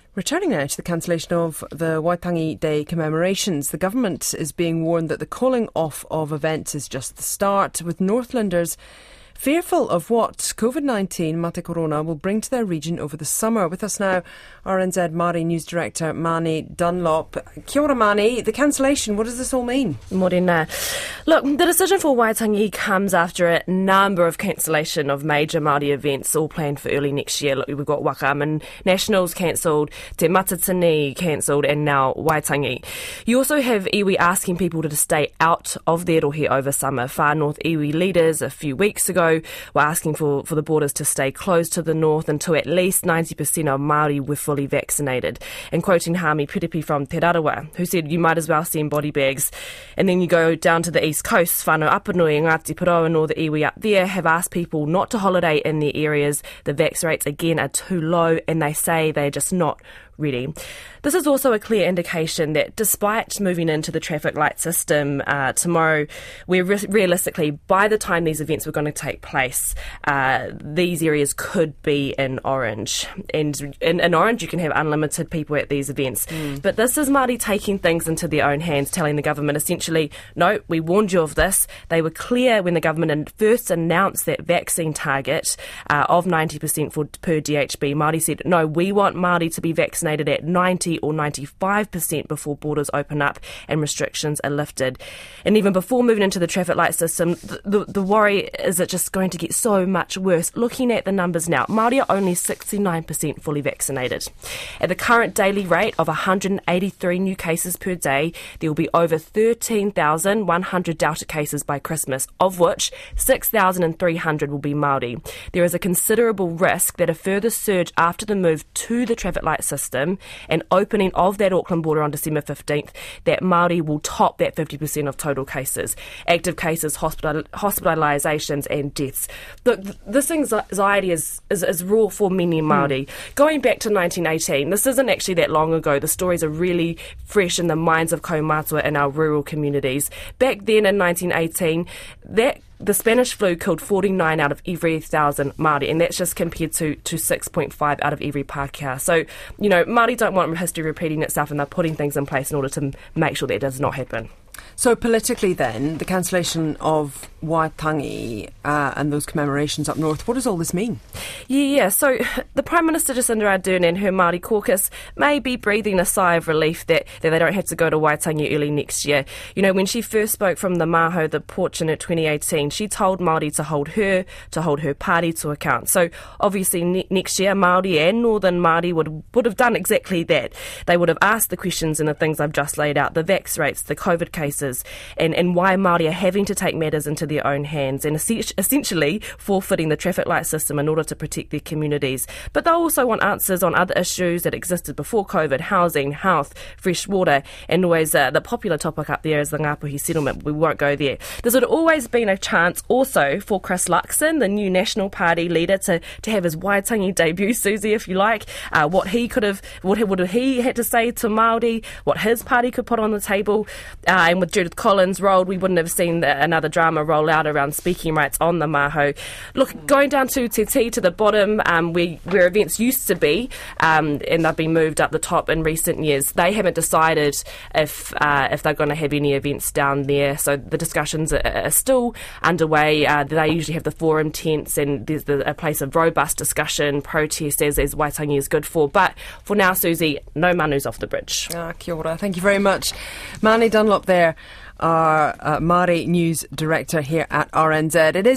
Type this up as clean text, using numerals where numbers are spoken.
Returning now to the cancellation of the Waitangi Day commemorations, the government is being warned that the calling off of events is just the start, with Northlanders fearful of what COVID-19, Mate Corona, will bring to their region over the summer. With us now, RNZ Māori News Director Mani Dunlop. Kia ora, Mani. The cancellation, what does this all mean? Morena. Look, the decision for Waitangi comes after a number of cancellation of major Māori events, all planned for early next year. Look, we've got Wakaman Nationals cancelled, Te Matatini cancelled, and now Waitangi. You also have iwi asking people to stay out of their rohe over summer. Far North iwi leaders a few weeks ago were asking for the borders to stay closed to the north until at least 90% of Māori were fully vaccinated. And quoting Hami Piripi from Te Rarawa, who said you might as well send body bags. And then you go down to the east coast, Whānau Apanui, Ngāti Porou and all the iwi up there have asked people not to holiday in their areas. The vax rates again are too low and they say they're just not ready. This is also a clear indication that despite moving into the traffic light system tomorrow, where realistically, by the time these events were going to take place, these areas could be in orange. And in orange, you can have unlimited people at these events. But this is Māori taking things into their own hands, telling the government essentially, no, we warned you of this. They were clear when the government first announced that vaccine target of 90% per DHB. Māori said, no, we want Māori to be vaccinated at 90 or 95% before borders open up and restrictions are lifted. And even before moving into the traffic light system, the worry is it's just going to get so much worse. Looking at the numbers now, Māori are only 69% fully vaccinated. At the current daily rate of 183 new cases per day, there will be over 13,100 Delta cases by Christmas, of which 6,300 will be Māori. There is a considerable risk that a further surge after the move to the traffic light system and opening of that Auckland border on December 15th, that Māori will top that 50% of total cases, active cases, hospitalisations and deaths. This anxiety is raw for many Māori. Going back to 1918, this isn't actually that long ago. The stories are really fresh in the minds of kaumātua in our rural communities. Back then in 1918, the Spanish flu killed 49 out of every 1,000 Māori, and that's just compared to 6.5 out of every Pākehā. So, Māori don't want history repeating itself, and they're putting things in place in order to make sure that does not happen. So politically then, the cancellation of Waitangi and those commemorations up north, what does all this mean? Yeah, so the Prime Minister Jacinda Ardern and her Māori caucus may be breathing a sigh of relief that they don't have to go to Waitangi early next year. When she first spoke from the Maho, the porch in 2018, she told Māori to hold her party to account. So obviously next year, Māori and Northern Māori would have done exactly that. They would have asked the questions and the things I've just laid out, the vax rates, the COVID cases, and why Māori are having to take matters into their own hands and essentially forfeiting the traffic light system in order to protect their communities. But they also want answers on other issues that existed before COVID: housing, health, fresh water, and always the popular topic up there is the Ngāpuhi settlement. We won't go there. There's always been a chance also for Chris Luxon, the new National Party leader, to have his Waitangi debut, Susie, if you like, what he had to say to Māori, what his party could put on the table, and with Judith Collins rolled, we wouldn't have seen another drama roll out around speaking rights on the Maho. Look, going down to Te Tii, to the bottom, where events used to be, and they've been moved up the top in recent years, they haven't decided if they're going to have any events down there. So the discussions are still underway. They usually have the forum tents, and there's a place of robust discussion, protest, as Waitangi is good for. But for now, Susie, no manus off the bridge. Kia ora. Thank you very much. Mani Dunlop there, our Māori News Director here at RNZ. It is